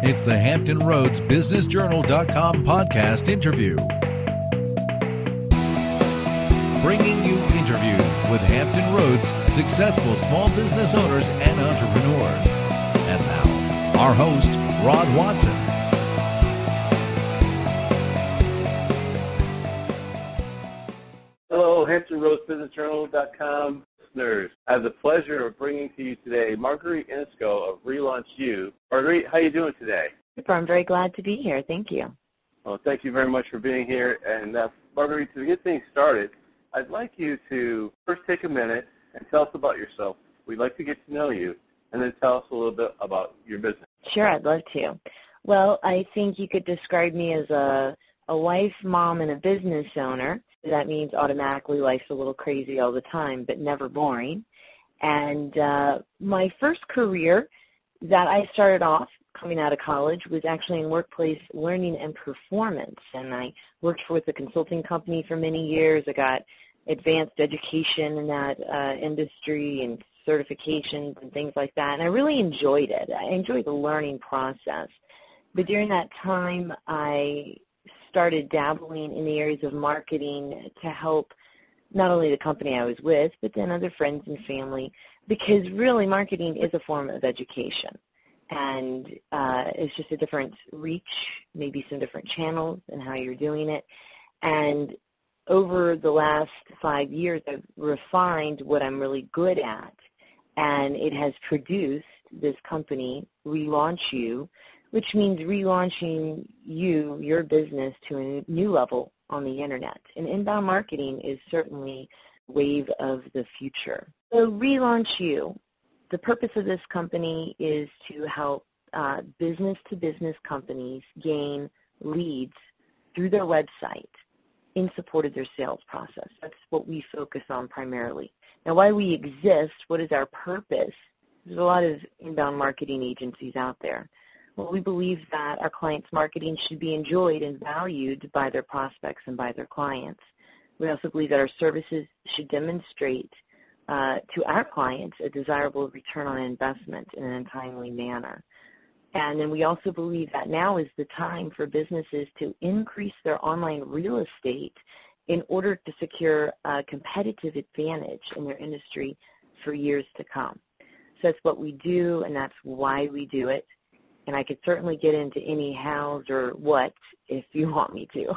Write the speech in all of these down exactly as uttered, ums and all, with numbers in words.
It's the Hampton Roads Business Journal dot com podcast interview. Bringing you interviews with Hampton Roads successful small business owners and entrepreneurs. And now, our host, Rod Watson. Hello, Hampton Roads Business Journal dot com listeners. I have the pleasure of bringing to you today Marguerite Inisco of Relaunch You. Marguerite, how are you doing today? I'm very glad to be here. Thank you. Well, thank you very much for being here. And uh, Marguerite, to get things started, I'd like you to first take a minute and tell us about yourself. We'd like to get to know you, and then tell us a little bit about your business. Sure, I'd love to. Well, I think you could describe me as a, a wife, mom, and a business owner. That means automatically life's a little crazy all the time, but never boring. And uh, my first career that I started off coming out of college was actually in workplace learning and performance. And I worked with a consulting company for many years. I got advanced education in that uh, industry and certifications and things like that. And I really enjoyed it. I enjoyed the learning process. But during that time, I started dabbling in the areas of marketing to help not only the company I was with, but then other friends and family, because really marketing is a form of education. And uh, it's just a different reach, maybe some different channels and how you're doing it. And over the last five years, I've refined what I'm really good at, and it has produced this company, Relaunch You, which means relaunching you, your business, to a new level on the Internet. And inbound marketing is certainly a wave of the future. So Relaunch You, the purpose of this company is to help uh, business-to-business companies gain leads through their website in support of their sales process. That's what we focus on primarily. Now, why we exist, what is our purpose? There's a lot of inbound marketing agencies out there. Well, we believe that our clients' marketing should be enjoyed and valued by their prospects and by their clients. We also believe that our services should demonstrate uh, to our clients a desirable return on investment in a timely manner. And then we also believe that now is the time for businesses to increase their online real estate in order to secure a competitive advantage in their industry for years to come. So that's what we do, and that's why we do it. And I could certainly get into any hows or what if you want me to.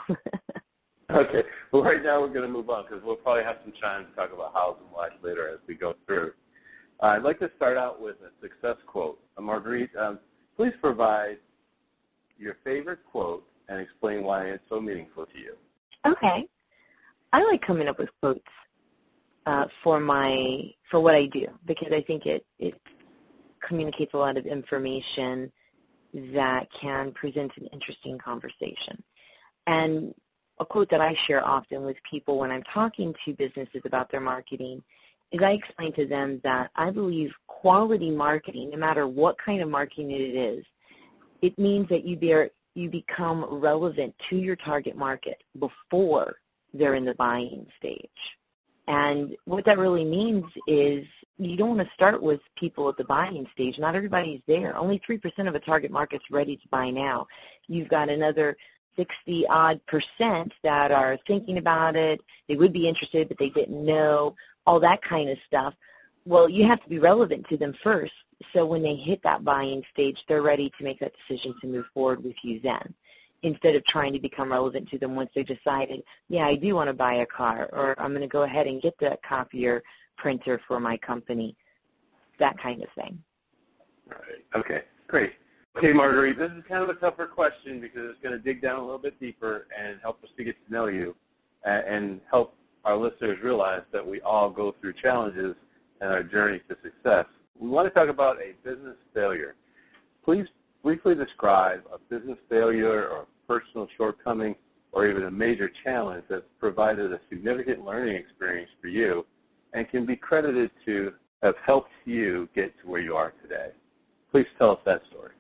Okay. Well, right now we're going to move on because we'll probably have some time to talk about hows and whys later as we go through. Uh, I'd like to start out with a success quote. Uh, Marguerite, um, please provide your favorite quote and explain why it's so meaningful to you. Okay. I like coming up with quotes uh, for my for what I do because I think it, it communicates a lot of information that can present an interesting conversation. And a quote that I share often with people when I'm talking to businesses about their marketing is I explain to them that I believe quality marketing, no matter what kind of marketing it is, it means that you, be, you become relevant to your target market before they're in the buying stage. And what that really means is you don't want to start with people at the buying stage. Not everybody's there. Only three percent of a target market's ready to buy now. You've got another sixty-odd percent that are thinking about it. They would be interested, but they didn't know, all that kind of stuff. Well, you have to be relevant to them first, so when they hit that buying stage, they're ready to make that decision to move forward with you then, instead of trying to become relevant to them once they decided, yeah, I do want to buy a car, or I'm going to go ahead and get that copier printer for my company, that kind of thing. Right. Okay, great. Okay, Marguerite, this is kind of a tougher question because it's going to dig down a little bit deeper and help us to get to know you and, and help our listeners realize that we all go through challenges in our journey to success. We want to talk about a business failure. Please briefly describe a business failure or a personal shortcoming or even a major challenge that's provided a significant learning experience for you and can be credited to have helped you get to where you are today. Please tell us that story.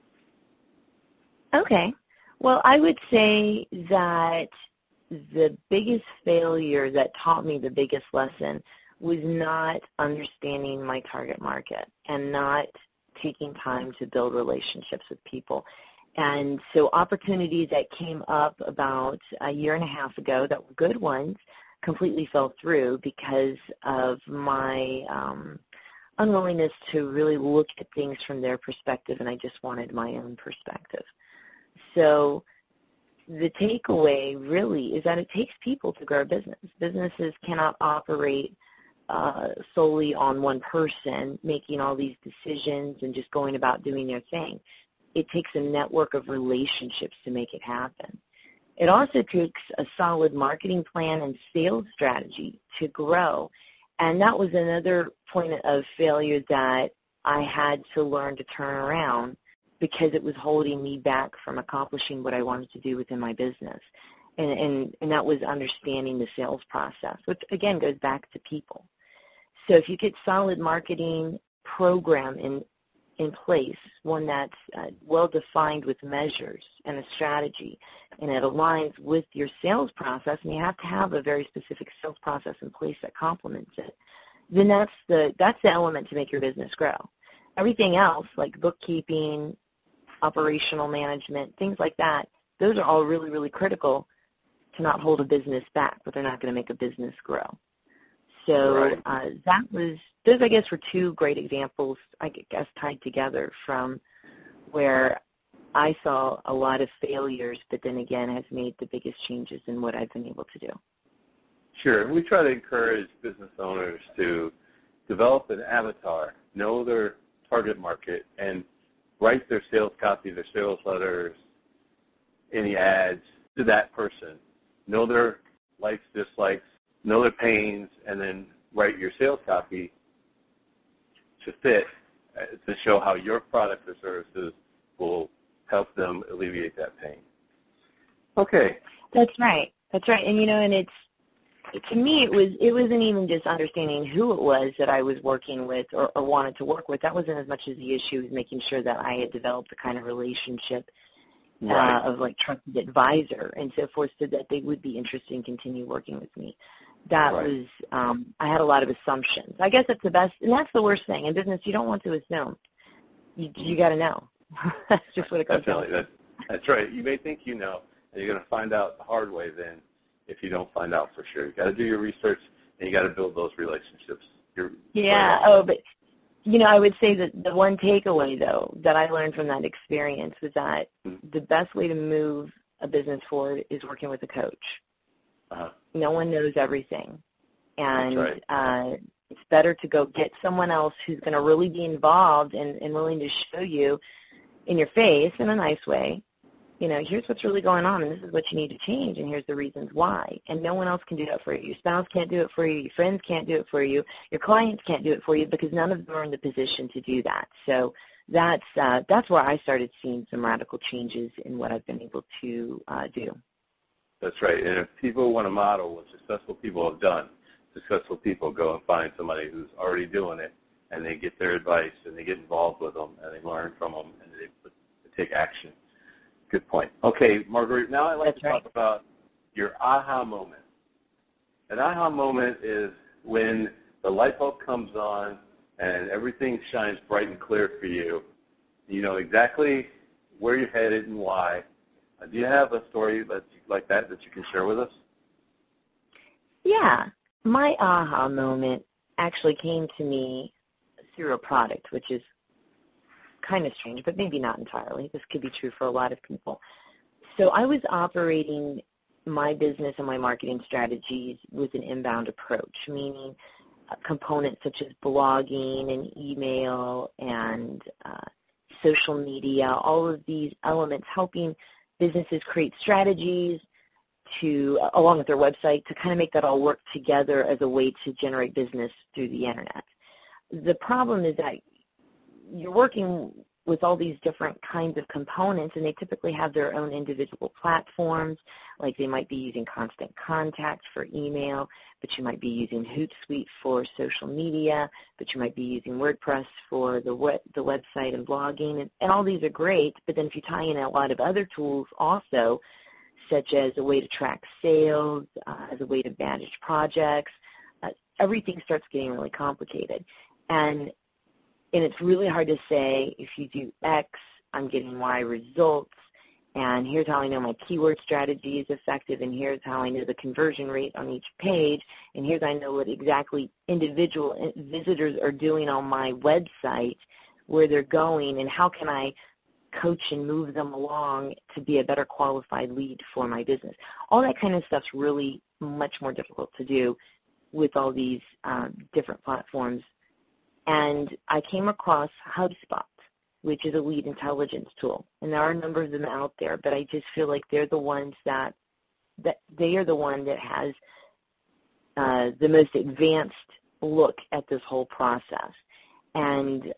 Okay. Well, I would say that the biggest failure that taught me the biggest lesson was not understanding my target market and not taking time to build relationships with people. And so opportunities that came up about a year and a half ago that were good ones completely fell through because of my um, unwillingness to really look at things from their perspective, and I just wanted my own perspective. So the takeaway really is that it takes people to grow a business. Businesses cannot operate uh, solely on one person making all these decisions and just going about doing their thing. It takes a network of relationships to make it happen. It also takes a solid marketing plan and sales strategy to grow. And that was another point of failure that I had to learn to turn around because it was holding me back from accomplishing what I wanted to do within my business. And, and, and that was understanding the sales process, which, again, goes back to people. So if you get solid marketing program in in place, one that's uh, well-defined with measures and a strategy, and it aligns with your sales process, and you have to have a very specific sales process in place that complements it, then that's the, that's the element to make your business grow. Everything else, like bookkeeping, operational management, things like that, those are all really, really critical to not hold a business back, but they're not going to make a business grow. So Right. uh, that was, those I guess were two great examples, I guess, tied together from where I saw a lot of failures, but then again has made the biggest changes in what I've been able to do. Sure. And we try to encourage business owners to develop an avatar, know their target market, and write their sales copy, their sales letters, any ads to that person. Know their likes, dislikes, know their pains, and then write your sales copy to fit, uh, to show how your products or services will help them alleviate that pain. Okay. That's right. That's right. And, you know, and it's, to me, it was, it wasn't even just understanding who it was that I was working with or, or wanted to work with. That wasn't as much as the issue as making sure that I had developed the kind of relationship Right. uh, of like trusted advisor and so forth so that they would be interested in continue working with me. That Right. was, um, I had a lot of assumptions. I guess that's the best, and that's the worst thing. In business, you don't want to assume. You, you got to know. That's just what it comes down Definitely. to. That, that's right. You may think you know, and you're going to find out the hard way then if you don't find out for sure. You got to do your research, and you got to build those relationships. You're Yeah. right on. Oh, but, you know, I would say that the one takeaway, though, that I learned from that experience was that the best way to move a business forward is working with a coach. Uh-huh. No one knows everything. And That's right. uh, it's better to go get someone else who's going to really be involved and, and willing to show you in your face in a nice way, you know, here's what's really going on and this is what you need to change and here's the reasons why. And no one else can do that for you. Your spouse can't do it for you. Your friends can't do it for you. Your clients can't do it for you because none of them are in the position to do that. So that's, uh, that's where I started seeing some radical changes in what I've been able to uh, do. That's right. And if people want to model what successful people have done, successful people go and find somebody who's already doing it, and they get their advice, and they get involved with them, and they learn from them, and they, they take action. Good point. Okay, Marguerite, now I'd like That's to right. talk about your aha moment. An aha moment is when the light bulb comes on and everything shines bright and clear for you. You know exactly where you're headed and why. Uh, do you have a story that you, like that that you can share with us? Yeah. My aha moment actually came to me through a product, which is kind of strange, but maybe not entirely. This could be true for a lot of people. So I was operating my business and my marketing strategies with an inbound approach, meaning uh, components such as blogging and email and uh, social media, all of these elements helping businesses create strategies to, uh, along with their website, to kind of make that all work together as a way to generate business through the internet. The problem is that you're working with all these different kinds of components, and they typically have their own individual platforms. Like they might be using Constant Contact for email, but you might be using Hootsuite for social media, but you might be using WordPress for the web, the website and blogging, and, and all these are great, but then if you tie in a lot of other tools also, such as a way to track sales, uh, as a way to manage projects, uh, everything starts getting really complicated. And And it's really hard to say if you do X, I'm getting Y results. and here's how I know my keyword strategy is effective, and here's how I know the conversion rate on each page, and here's how I know what exactly individual visitors are doing on my website, where they're going, and how can I coach and move them along to be a better qualified lead for my business. All that kind of stuff's really much more difficult to do with all these um, different platforms. And I came across HubSpot, which is a lead intelligence tool. And there are a number of them out there, but I just feel like they're the ones that, that they are the one that has uh, the most advanced look at this whole process. And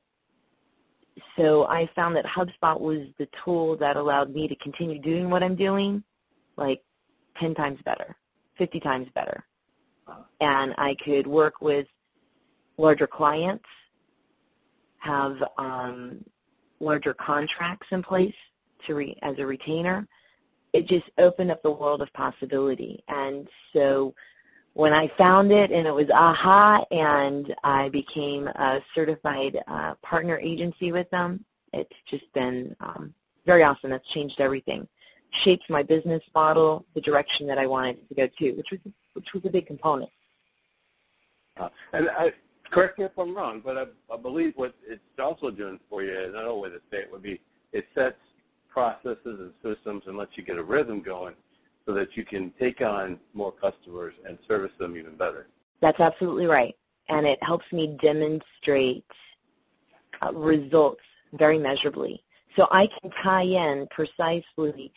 so I found that HubSpot was the tool that allowed me to continue doing what I'm doing, like ten times better, fifty times better. And I could work with larger clients, have um, larger contracts in place to re- as a retainer. It just opened up the world of possibility. And so when I found it, and it was aha, and I became a certified uh, partner agency with them, it's just been um, very awesome. That's changed everything. Shaped my business model, the direction that I wanted to go to, which was which was a big component. Uh, and I, correct me if I'm wrong, but I, I believe what it's also doing for you, and another way to say it would be, it sets processes and systems and lets you get a rhythm going, so that you can take on more customers and service them even better. That's absolutely right. And it helps me demonstrate uh, results very measurably. So I can tie in precisely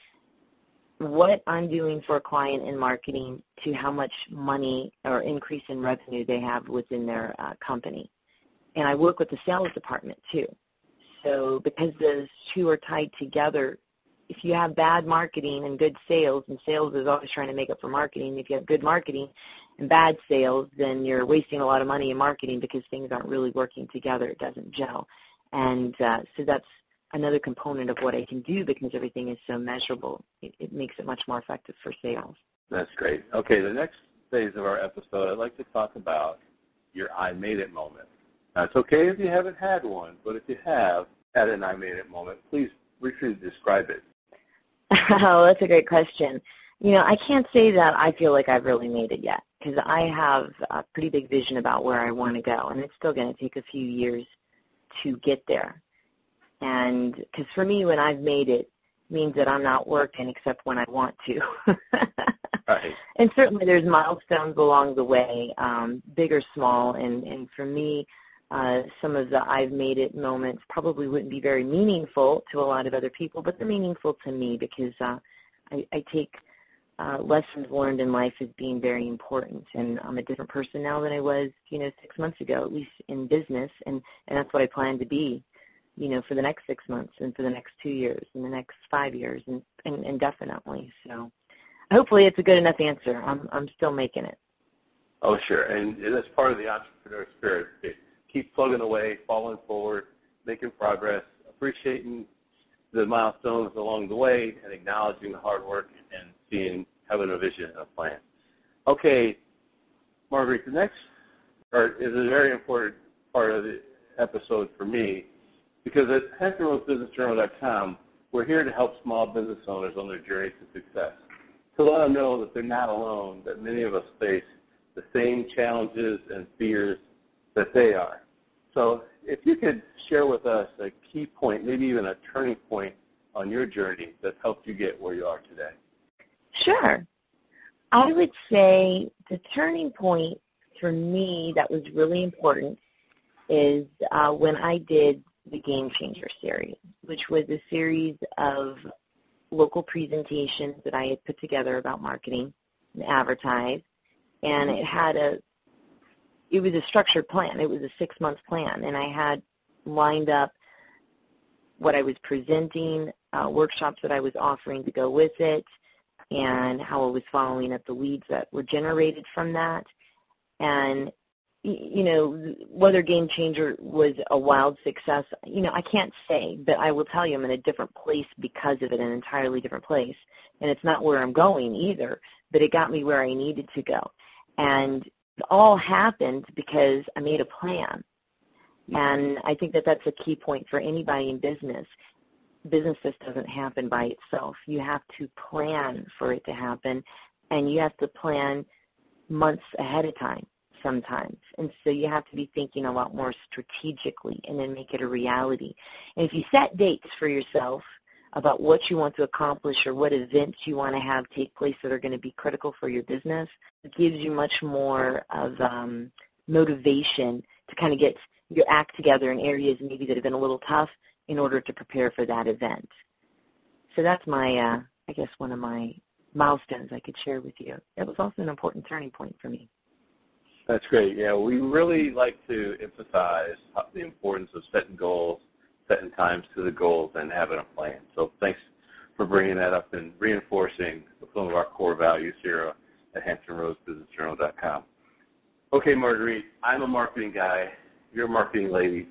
what I'm doing for a client in marketing to how much money or increase in revenue they have within their uh, company. And I work with the sales department too. So because those two are tied together, if you have bad marketing and good sales, and sales is always trying to make up for marketing, if you have good marketing and bad sales, then you're wasting a lot of money in marketing because things aren't really working together. It doesn't gel. And uh, so that's another component of what I can do, because everything is so measurable. It, it makes it much more effective for sales. That's great. Okay, the next phase of our episode, I'd like to talk about your I made it moment. Now, it's okay if you haven't had one, but if you have had an I made it moment, please briefly describe it. Oh, that's a great question. You know, I can't say that I feel like I've really made it yet, because I have a pretty big vision about where I want to go, and it's still going to take a few years to get there. And because for me, when I've made it, means that I'm not working except when I want to. Right. And certainly there's milestones along the way, um, big or small, and, and for me, Uh, some of the I've made it moments probably wouldn't be very meaningful to a lot of other people, but they're meaningful to me because uh, I, I take uh, lessons learned in life as being very important. And I'm a different person now than I was, you know, six months ago, at least in business, and, and that's what I plan to be, you know, for the next six months and for the next two years and the next five years and, and, and definitely. So hopefully it's a good enough answer. I'm, I'm still making it. Oh, sure. And that's part of the entrepreneur spirit. Keep plugging away, falling forward, making progress, appreciating the milestones along the way, and acknowledging the hard work and seeing, having a vision and a plan. Okay, Marguerite, the next part is a very important part of the episode for me, because at Hampton Roads Business Journal dot com, we're here to help small business owners on their journey to success, to let them know that they're not alone, that many of us face the same challenges and fears that they are. So if you could share with us a key point, maybe even a turning point on your journey that helped you get where you are today. Sure. I would say the turning point for me that was really important is uh, when I did the Game Changer series, which was a series of local presentations that I had put together about marketing and advertise, and it had a It was a structured plan. It was a six-month plan, and I had lined up what I was presenting, uh, workshops that I was offering to go with it, and how I was following up the leads that were generated from that. And, you know, whether Game Changer was a wild success, you know, I can't say, but I will tell you I'm in a different place because of it, an entirely different place. And it's not where I'm going either, but it got me where I needed to go. And it all happened because I made a plan. And I think that that's a key point for anybody in business. business just doesn't happen by itself. You have to plan for it to happen, and you have to plan months ahead of time sometimes. And so you have to be thinking a lot more strategically and then make it a reality. And if you set dates for yourself about what you want to accomplish or what events you want to have take place that are going to be critical for your business, it gives you much more of um, motivation to kind of get your act together in areas maybe that have been a little tough in order to prepare for that event. So that's my, uh, I guess, one of my milestones I could share with you. It was also an important turning point for me. That's great. Yeah, we really like to emphasize the importance of setting goals, setting times to the goals, and having a plan. So thanks for bringing that up and reinforcing some of our core values here at Hampton Roads Business Journal dot com. Okay, Marguerite, I'm a marketing guy. You're a marketing lady.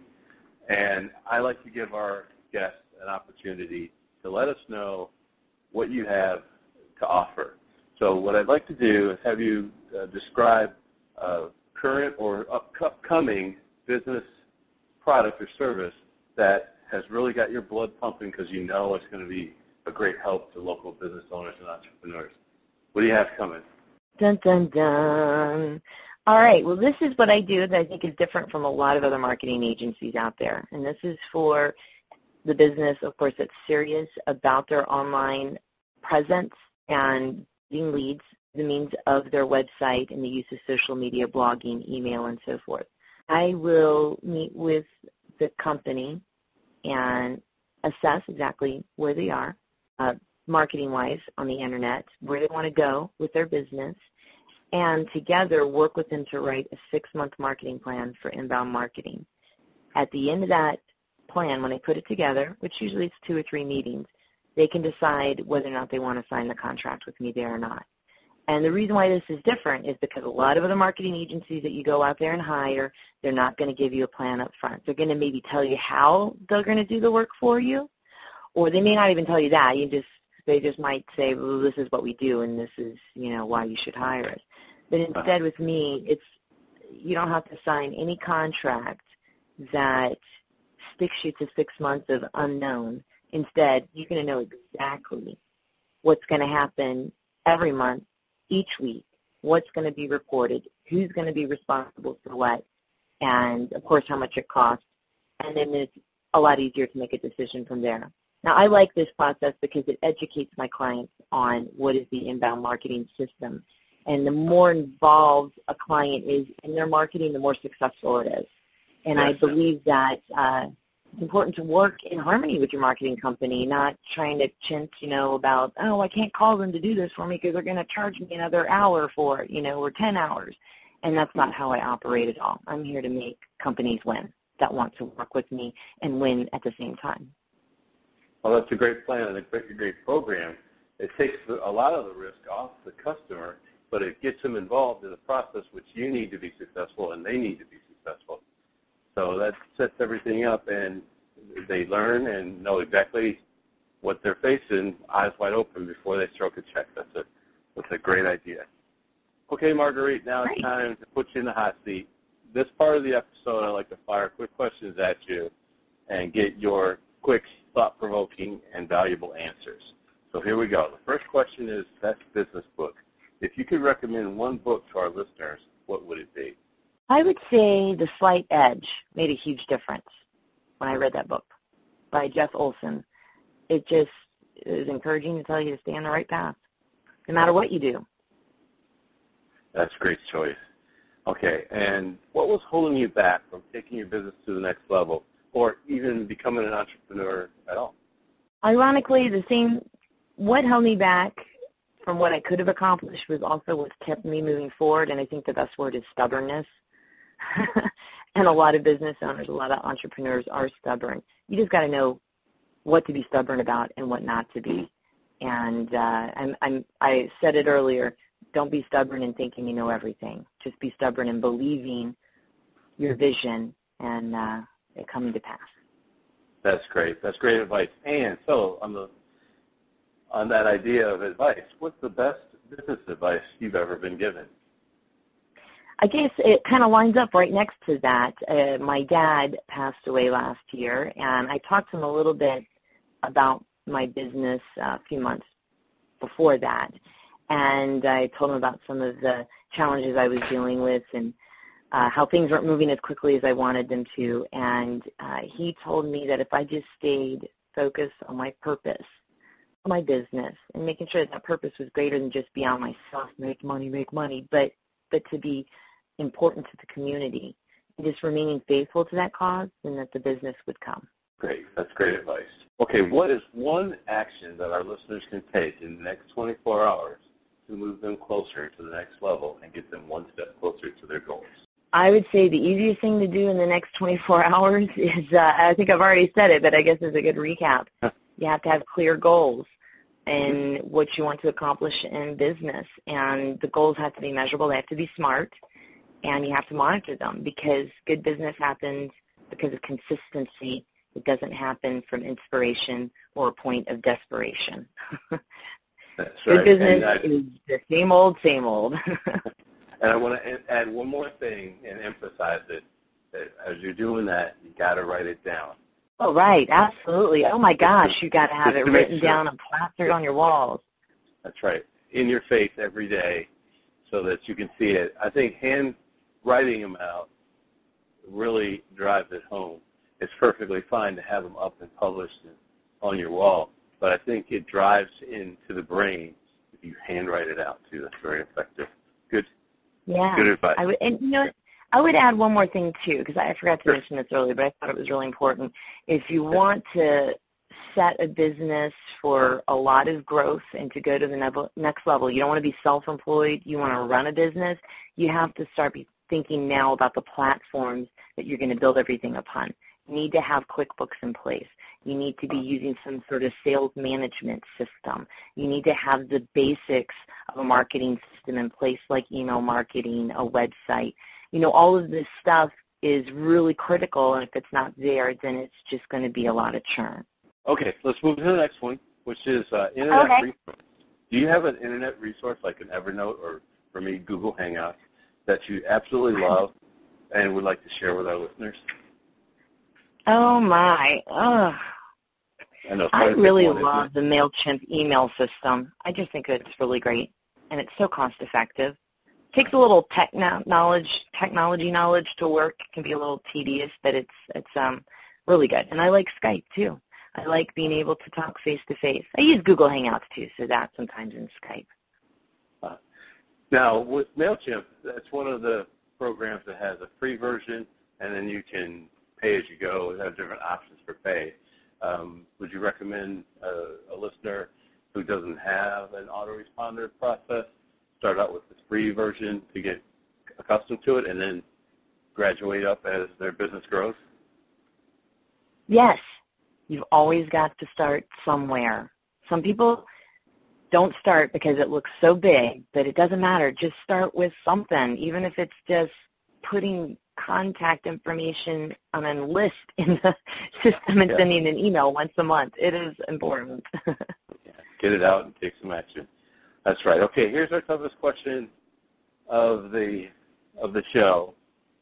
And I like to give our guests an opportunity to let us know what you have to offer. So what I'd like to do is have you uh, describe uh, current or upcoming business product or service that has really got your blood pumping because you know it's going to be a great help to local business owners and entrepreneurs. What do you have coming? Dun, dun, dun. All right. Well, this is what I do that I think is different from a lot of other marketing agencies out there. And this is for the business, of course, that's serious about their online presence and getting leads, the means of their website and the use of social media, blogging, email, and so forth. I will meet with the company and assess exactly where they are, uh, marketing-wise on the Internet, where they want to go with their business, and together work with them to write a six-month marketing plan for inbound marketing. At the end of that plan, when they put it together, which usually is two or three meetings, they can decide whether or not they want to sign the contract with me there or not. And the reason why this is different is because a lot of other marketing agencies that you go out there and hire, they're not going to give you a plan up front. They're going to maybe tell you how they're going to do the work for you, or they may not even tell you that. You just They just might say, well, this is what we do, and this is, you know, why you should hire us. But instead with me, it's you don't have to sign any contract that sticks you to six months of unknown. Instead, you're going to know exactly what's going to happen every month, each week, what's going to be reported, who's going to be responsible for what, and, of course, how much it costs. And then it's a lot easier to make a decision from there. Now, I like this process because it educates my clients on what is the inbound marketing system. And the more involved a client is in their marketing, the more successful it is. And I believe that uh, it's important to work in harmony with your marketing company, not trying to chintz, you know, about, oh, I can't call them to do this for me because they're going to charge me another hour for it, you know, or ten hours. And that's not how I operate at all. I'm here to make companies win that want to work with me and win at the same time. Well, that's a great plan and a great, a great program. It takes a lot of the risk off the customer, but it gets them involved in the process, which you need to be successful and they need to be successful. So that sets everything up, and they learn and know exactly what they're facing, eyes wide open, before they stroke a check. That's a, that's a great idea. Okay, Marguerite, now it's time to put you in the hot seat. This part of the episode, I like to fire quick questions at you and get your quick, thought-provoking, and valuable answers. So here we go. The first question is best business book. If you could recommend one book to our listeners, what would it be? I would say The Slight Edge made a huge difference when I read that book by Jeff Olson. It just is encouraging to tell you to stay on the right path, no matter what you do. That's a great choice. Okay, and what was holding you back from taking your business to the next level, or even becoming an entrepreneur at all? Ironically, the same, what held me back from what I could have accomplished was also what kept me moving forward, and I think the best word is stubbornness. And a lot of business owners, a lot of entrepreneurs are stubborn. You just got to know what to be stubborn about and what not to be. And uh, I'm, I'm, I said it earlier, don't be stubborn in thinking you know everything. Just be stubborn in believing your vision and uh, it coming to pass. That's great. That's great advice. And so on the on that idea of advice, what's the best business advice you've ever been given? I guess it kind of lines up right next to that. Uh, my dad passed away last year, and I talked to him a little bit about my business uh, a few months before that. And I told him about some of the challenges I was dealing with and uh, how things weren't moving as quickly as I wanted them to. And uh, he told me that if I just stayed focused on my purpose, my business, and making sure that that purpose was greater than just beyond myself, make money, make money, but, but to be important to the community, and just remaining faithful to that cause, and that the business would come. Great. That's great advice. Okay, what is one action that our listeners can take in the next twenty-four hours to move them closer to the next level and get them one step closer to their goals? I would say the easiest thing to do in the next twenty-four hours is, uh, I think I've already said it, but I guess it's a good recap. You have to have clear goals and what you want to accomplish in business. And the goals have to be measurable. They have to be smart. And you have to monitor them, because good business happens because of consistency. It doesn't happen from inspiration or a point of desperation. That's good right. business I, is the same old, same old. And I want to add one more thing and emphasize it. That as you're doing that, you got to write it down. Oh, right. Absolutely. Oh, my gosh. You got to have Just it to make written sure. down and plastered on your walls. That's right. In your face every day so that you can see it. I think hand writing them out really drives it home. It's perfectly fine to have them up and published on your wall, but I think it drives into the brain if you handwrite it out too. That's very effective. Good. Yeah. Good advice. I would, and you know, I would add one more thing too, because I forgot to mention this earlier, but I thought it was really important. If you want to set a business for a lot of growth and to go to the nev- next level, you don't want to be self-employed, you want to run a business, you have to start be thinking now about the platforms that you're going to build everything upon. You need to have QuickBooks in place. You need to be using some sort of sales management system. You need to have the basics of a marketing system in place, like email marketing, a website. You know, all of this stuff is really critical, and if it's not there, then it's just going to be a lot of churn. Okay, let's move to the next one, which is uh, internet Okay. resource. Do you have an internet resource like an Evernote or, for me, Google Hangouts that you absolutely love and would like to share with our listeners? Oh, my. Ugh. I know. I Sorry to really pick one, isn't love it? the MailChimp email system. I just think it's really great, and it's so cost-effective. Takes a little tech no- knowledge, technology knowledge to work. It can be a little tedious, but it's it's um really good. And I like Skype, too. I like being able to talk face-to-face. I use Google Hangouts, too, so that sometimes in Skype. Uh, now, with MailChimp, that's one of the programs that has a free version, and then you can pay as you go. It has different options for pay. Um, would you recommend uh, a listener who doesn't have an autoresponder process start out with the free version to get accustomed to it and then graduate up as their business grows? Yes. You've always got to start somewhere. Some people don't start because it looks so big, but it doesn't matter. Just start with something, even if it's just putting contact information on a list in the system and Yeah. sending an email once a month. It is important. Get it out and take some action. That's right. Okay, here's our toughest question of the of the show.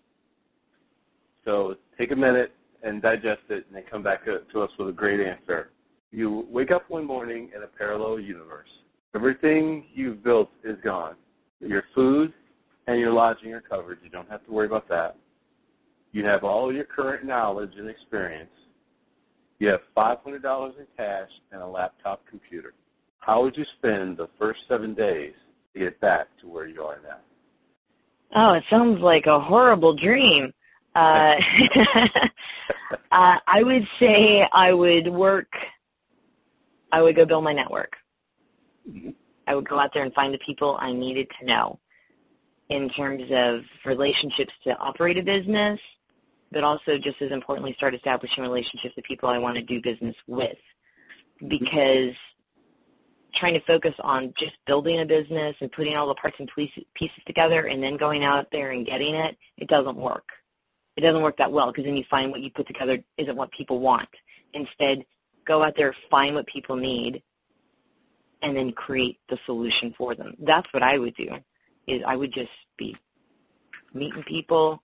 So take a minute and digest it, and then come back to us with a great answer. You wake up one morning in a parallel universe. Everything you've built is gone. Your food and your lodging are covered. You don't have to worry about that. You have all your current knowledge and experience. You have five hundred dollars in cash and a laptop computer. How would you spend the first seven days to get back to where you are now? Oh, it sounds like a horrible dream. Uh, uh, I would say I would work, I would go build my network. Mm-hmm. I would go out there and find the people I needed to know in terms of relationships to operate a business, but also just as importantly start establishing relationships with people I want to do business with. Because trying to focus on just building a business and putting all the parts and pieces together and then going out there and getting it, it doesn't work. It doesn't work that well because then you find what you put together isn't what people want. Instead, go out there, find what people need, and then create the solution for them. That's what I would do, is I would just be meeting people,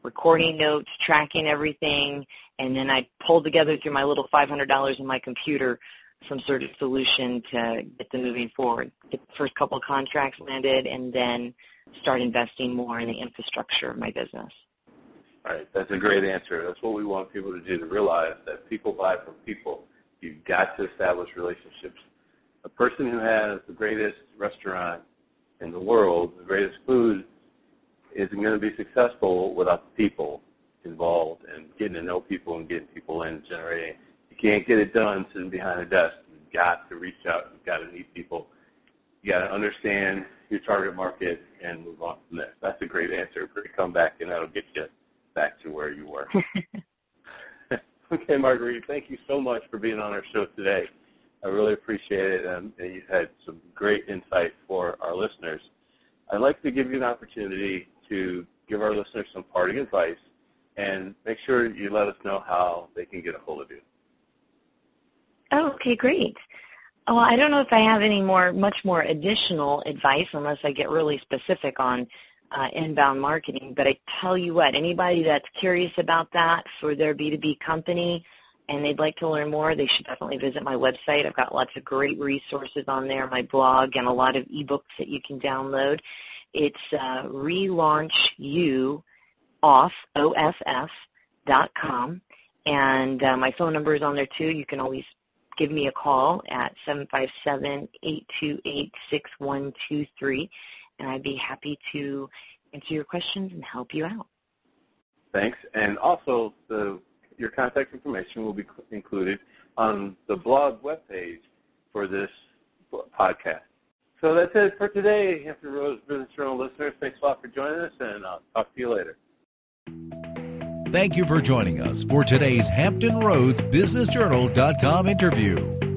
recording notes, tracking everything, and then I pulled together through my little five hundred dollars in my computer some sort of solution to get them moving forward. Get the first couple of contracts landed, and then start investing more in the infrastructure of my business. All right, that's a great answer. That's what we want people to do, to realize that people buy from people. You've got to establish relationships. A person who has the greatest restaurant in the world, the greatest food, isn't going to be successful without the people involved and getting to know people and getting people in, generating. You can't get it done sitting behind a desk. You've got to reach out. You've got to meet people. You got to understand your target market and move on from there. That's a great answer. Great comeback, and that'll get you back to where you were. Okay, Marguerite, thank you so much for being on our show today. I really appreciate it, and you had some great insight for our listeners. I'd like to give you an opportunity to give our listeners some parting advice, and make sure you let us know how they can get a hold of you. Oh, okay, great. Well, I don't know if I have any more, much more additional advice unless I get really specific on uh, inbound marketing. But I tell you what, anybody that's curious about that for their B two B company and they'd like to learn more, they should definitely visit my website. I've got lots of great resources on there, my blog, and a lot of ebooks that you can download. It's uh, relaunch you off, O F F, dot com. And uh, my phone number is on there, too. You can always give me a call at seven five seven, eight two eight, six one two three, and I'd be happy to answer your questions and help you out. Thanks. And also, the, your contact information will be included on the blog webpage for this podcast. So that's it for today, Hampton Roads Business Journal listeners. Thanks a lot for joining us, and I'll talk to you later. Thank you for joining us for today's Hampton Roads Business Journal dot com interview.